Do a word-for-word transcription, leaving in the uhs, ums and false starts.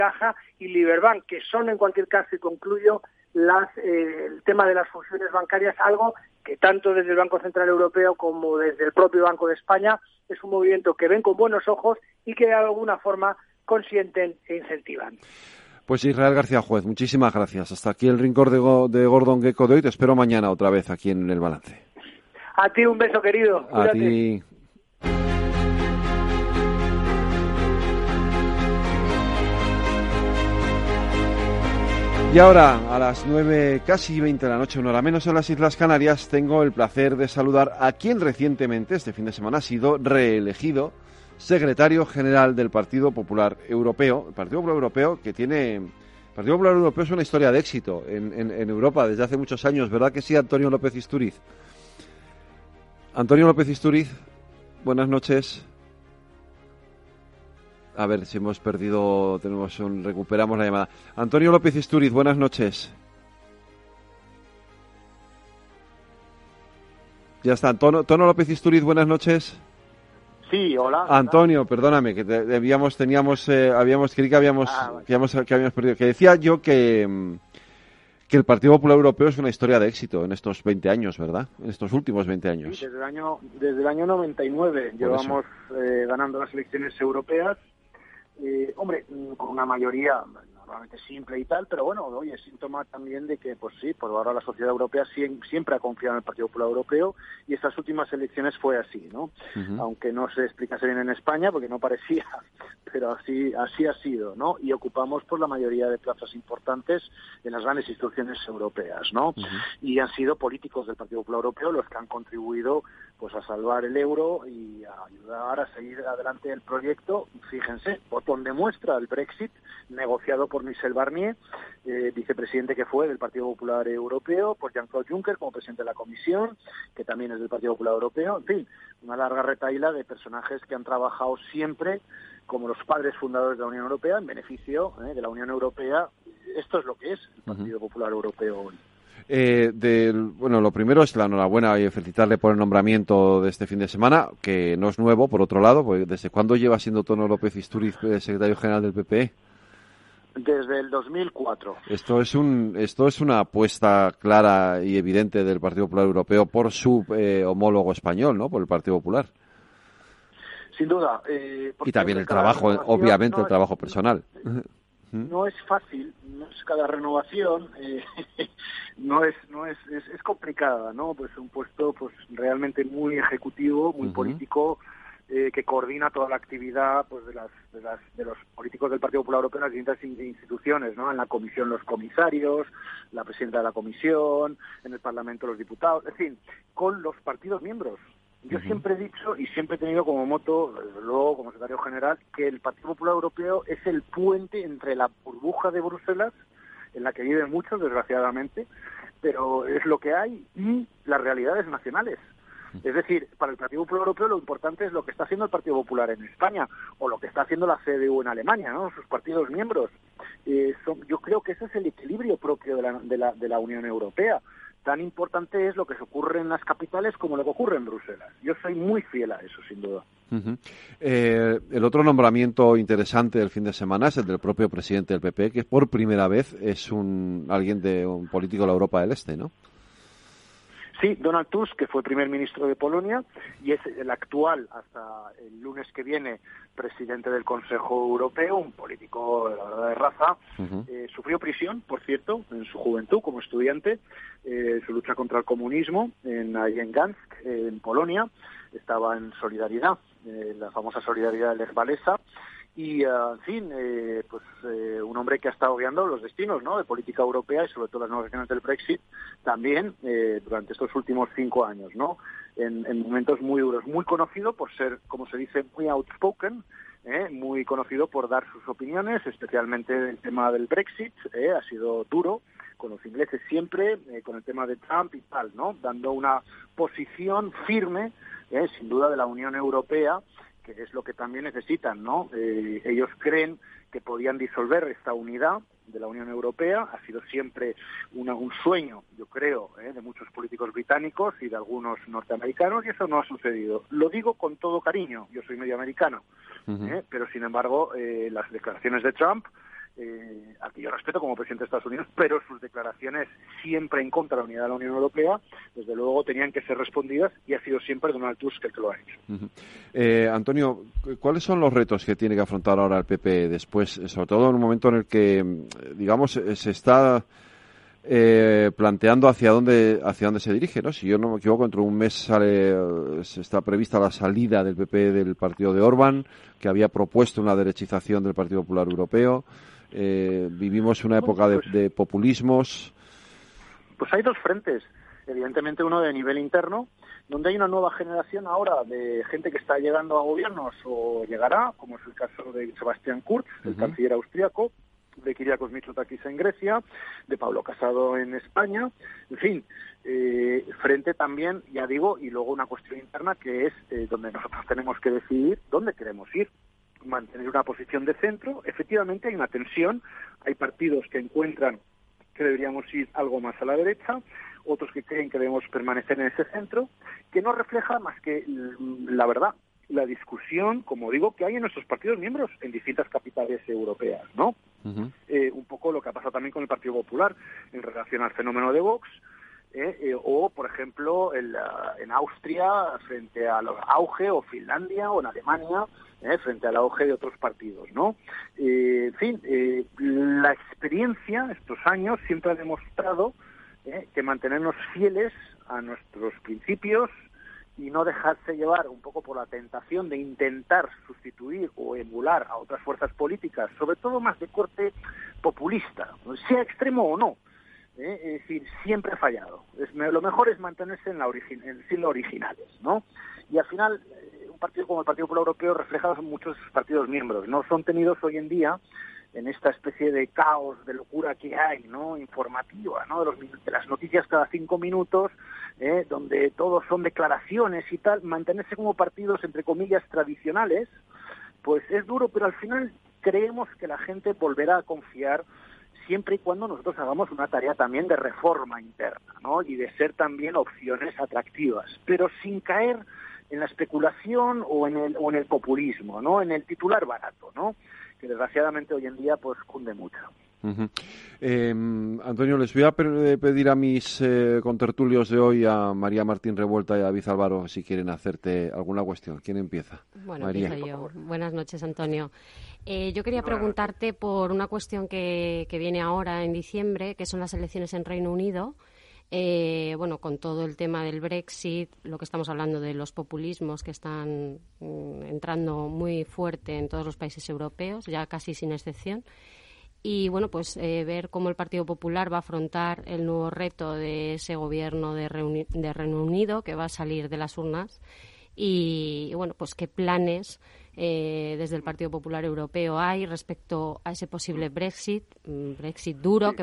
Caja y Liberbank, que son en cualquier caso, y concluyo, las, eh, el tema de las fusiones bancarias, algo que tanto desde el Banco Central Europeo como desde el propio Banco de España es un movimiento que ven con buenos ojos y que de alguna forma consienten e incentivan. Pues Israel García Juez, muchísimas gracias. Hasta aquí el rincón de, Go- de Gordon Gekko de hoy. Te espero mañana otra vez aquí en El Balance. A ti un beso, querido. A Cuídate. ti. Y ahora, a las nueve, casi veinte de la noche, una hora menos en las Islas Canarias, tengo el placer de saludar a quien recientemente, este fin de semana, ha sido reelegido secretario general del Partido Popular Europeo. El Partido Popular Europeo que tiene... El Partido Popular Europeo es una historia de éxito en, en, en Europa desde hace muchos años, ¿verdad que sí, Antonio López Istúriz? Antonio López Istúriz, buenas noches. A ver si hemos perdido, tenemos un, recuperamos la llamada. Antonio López Istúriz, buenas noches. Ya está, Tono, Tono López Istúriz, buenas noches. Sí, hola. Antonio, perdóname, que te, debíamos, teníamos, eh, habíamos, creí que habíamos, ah, que habíamos, que habíamos perdido. Que decía yo que, que el Partido Popular Europeo es una historia de éxito en estos veinte años, ¿verdad? En estos últimos veinte años. Sí, desde el año, desde el año noventa y nueve Por llevamos eh, ganando las elecciones europeas. Eh, hombre, con una mayoría normalmente simple y tal, pero bueno, oye, es síntoma también de que, pues sí, por ahora la sociedad europea siempre ha confiado en el Partido Popular Europeo y estas últimas elecciones fue así, ¿no? Uh-huh. Aunque no se explicase bien en España, porque no parecía, pero así así ha sido, ¿no? Y ocupamos pues la mayoría de plazas importantes en las grandes instituciones europeas, ¿no? Uh-huh. Y han sido políticos del Partido Popular Europeo los que han contribuido pues a salvar el euro y a ayudar a seguir adelante el proyecto. Fíjense, botón de muestra, el Brexit, negociado por Michel Barnier, eh, vicepresidente que fue del Partido Popular Europeo, por Jean-Claude Juncker como presidente de la Comisión, que también es del Partido Popular Europeo. En fin, una larga retahíla de personajes que han trabajado siempre como los padres fundadores de la Unión Europea en beneficio eh, de la Unión Europea. Esto es lo que es el Partido uh-huh. Popular Europeo hoy. Eh, del, bueno, lo primero es la enhorabuena y felicitarle por el nombramiento de este fin de semana, que no es nuevo, por otro lado, porque ¿desde cuándo lleva siendo Tono López Istúriz secretario general del P P E? Desde el dos mil cuatro. Esto es un, esto es una apuesta clara y evidente del Partido Popular Europeo por su eh, homólogo español, ¿no? Por el Partido Popular. Sin duda. Eh, y también el trabajo, obviamente, no el trabajo es, personal. No, no es fácil, no es cada renovación, eh, no es, no es, es, es complicada, ¿no? Pues un puesto, pues realmente muy ejecutivo, muy uh-huh. político. Eh, que coordina toda la actividad pues de las, de las de los políticos del Partido Popular Europeo en las distintas instituciones, ¿no? En la Comisión los comisarios, la presidenta de la Comisión, en el Parlamento los diputados, en fin, con los partidos miembros. Yo uh-huh. siempre he dicho y siempre he tenido como moto, desde luego como secretario general, que el Partido Popular Europeo es el puente entre la burbuja de Bruselas, en la que viven muchos, desgraciadamente, pero es lo que hay, y las realidades nacionales. Es decir, para el Partido Popular Europeo lo importante es lo que está haciendo el Partido Popular en España o lo que está haciendo la C D U en Alemania, ¿no? Sus partidos miembros. Eh, son, yo creo que ese es el equilibrio propio de la, de la, de la Unión Europea. Tan importante es lo que se ocurre en las capitales como lo que ocurre en Bruselas. Yo soy muy fiel a eso, sin duda. Uh-huh. Eh, el otro nombramiento interesante del fin de semana es el del propio presidente del P P, que por primera vez es un alguien de un político de la Europa del Este, ¿no? Sí, Donald Tusk, que fue primer ministro de Polonia y es el actual, hasta el lunes que viene, presidente del Consejo Europeo, un político de la verdad de raza. Uh-huh. Eh, sufrió prisión, por cierto, en su juventud como estudiante, eh, su lucha contra el comunismo en, ahí en Gdansk, eh, en Polonia. Estaba en Solidaridad, eh, la famosa Solidaridad de Lech Walesa. Y, uh, en fin, eh, pues eh, un hombre que ha estado guiando los destinos, ¿no?, de política europea y sobre todo las negociaciones del Brexit también eh, durante estos últimos cinco años, ¿no?, en, en momentos muy duros. Muy conocido por ser, como se dice, muy outspoken, eh, muy conocido por dar sus opiniones, especialmente el tema del Brexit, eh, ha sido duro con los ingleses siempre, eh, con el tema de Trump y tal, ¿no?, dando una posición firme, eh, sin duda, de la Unión Europea, que es lo que también necesitan, ¿no? Eh, ellos creen que podían disolver esta unidad de la Unión Europea, ha sido siempre una, un sueño, yo creo, ¿eh? de muchos políticos británicos y de algunos norteamericanos, y eso no ha sucedido. Lo digo con todo cariño, yo soy medio americano, uh-huh. ¿eh? pero sin embargo eh, las declaraciones de Trump eh, al que yo respeto como presidente de Estados Unidos, pero sus declaraciones siempre en contra de la unidad de la Unión Europea, desde luego tenían que ser respondidas, y ha sido siempre Donald Tusk el que lo ha hecho. Uh-huh. eh, Antonio, ¿cuáles son los retos que tiene que afrontar ahora el P P después, sobre todo en un momento en el que, digamos, se está eh, planteando hacia dónde hacia dónde se dirige, ¿no? Si yo no me equivoco, dentro de un mes sale, se está prevista la salida del P P del partido de Orbán, que había propuesto una derechización del Partido Popular Europeo. Eh, vivimos una época de, de populismos. Pues hay dos frentes. Evidentemente uno de nivel interno, donde hay una nueva generación ahora de gente que está llegando a gobiernos o llegará, como es el caso de Sebastián Kurz, el uh-huh. canciller austríaco, de Kyriakos Mitsotakis en Grecia, de Pablo Casado en España, en fin, eh, frente también, ya digo, y luego una cuestión interna que es eh, donde nosotros tenemos que decidir dónde queremos ir, mantener una posición de centro. Efectivamente hay una tensión, hay partidos que encuentran que deberíamos ir algo más a la derecha, otros que creen que debemos permanecer en ese centro, que no refleja más que la verdad, la discusión, como digo, que hay en nuestros partidos miembros en distintas capitales europeas, ¿no? Uh-huh. Eh, un poco lo que ha pasado también con el Partido Popular en relación al fenómeno de Vox, eh, eh, o, por ejemplo, en, la, en Austria frente al auge, o Finlandia, o en Alemania, eh, frente al auge de otros partidos, ¿no? Eh, en fin, eh, la experiencia estos años siempre ha demostrado eh, que mantenernos fieles a nuestros principios y no dejarse llevar un poco por la tentación de intentar sustituir o emular a otras fuerzas políticas, sobre todo más de corte populista, sea extremo o no. ¿eh? Es decir, siempre ha fallado. Es, lo mejor es mantenerse en la origi- en siglos originales, ¿no? Y al final, eh, un partido como el Partido Popular Europeo refleja muchos partidos miembros, ¿no? Son tenidos hoy en día en esta especie de caos, de locura que hay, ¿no? Informativa, ¿no? De, los, de las noticias cada cinco minutos, ¿eh? Donde todos son declaraciones y tal. Mantenerse como partidos, entre comillas, tradicionales, pues es duro, pero al final creemos que la gente volverá a confiar siempre y cuando nosotros hagamos una tarea también de reforma interna, ¿no? Y de ser también opciones atractivas, pero sin caer en la especulación o en el, o en el populismo, ¿no? En el titular barato, ¿no? Que desgraciadamente hoy en día pues cunde mucho. Uh-huh. Eh, Antonio, les voy a pedir a mis eh, contertulios de hoy, a María Martín Revuelta y a David Álvaro, si quieren hacerte alguna cuestión. ¿Quién empieza? Bueno, María. empiezo yo. Buenas noches, Antonio. Eh, yo quería preguntarte por una cuestión que, que viene ahora en diciembre, que son las elecciones en Reino Unido. Eh, bueno, con todo el tema del Brexit, lo que estamos hablando de los populismos que están mm, entrando muy fuerte en todos los países europeos, ya casi sin excepción. Y bueno, pues eh, ver cómo el Partido Popular va a afrontar el nuevo reto de ese gobierno de, Reuni- de Reino Unido que va a salir de las urnas y, y bueno, pues qué planes eh, desde el Partido Popular Europeo hay respecto a ese posible Brexit, Brexit duro que